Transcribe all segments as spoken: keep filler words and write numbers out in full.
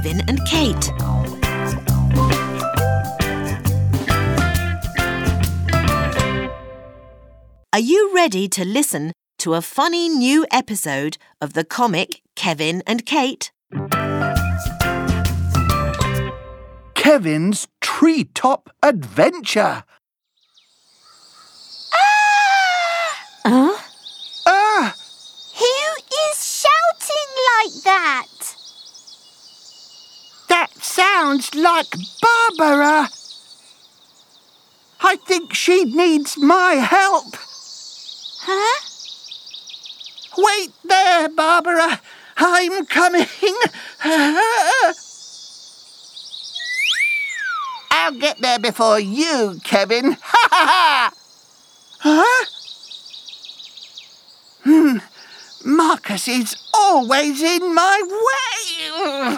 Kevin and Kate. Are you ready to listen to a funny new episode of the comic Kevin and Kate? Kevin's Treetop Adventure. Huh? Ah! Who is shouting like that? That sounds like Barbara. I think she needs my help. Huh? Wait there, Barbara. I'm coming. I'll get there before you, Kevin. Ha ha ha! Huh? Hmm. Marcus is always in my way.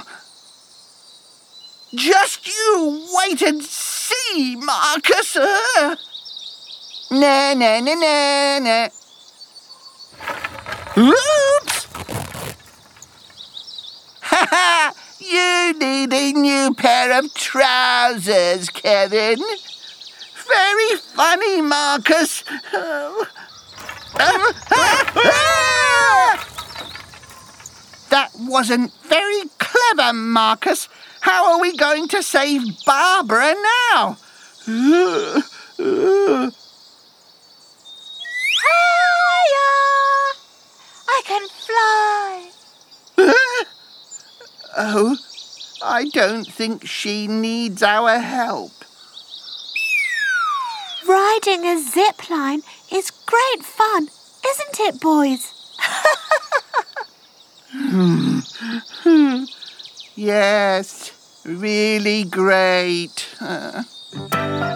Just you wait and see, Marcus. Uh. Na na na na na. Oops! Ha ha! You need a new pair of trousers, Kevin. Very funny, Marcus. Oh. Um, ah, ah! That wasn't very clever, Marcus. How are we going to save Barbara now? Uh, uh. Hiya! I can fly. Uh, oh, I don't think she needs our help. Riding a zip line is great fun, isn't it, boys? Yes, really great. Uh.